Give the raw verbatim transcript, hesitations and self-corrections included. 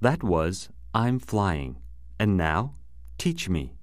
That was I'm flying. And now, teach me.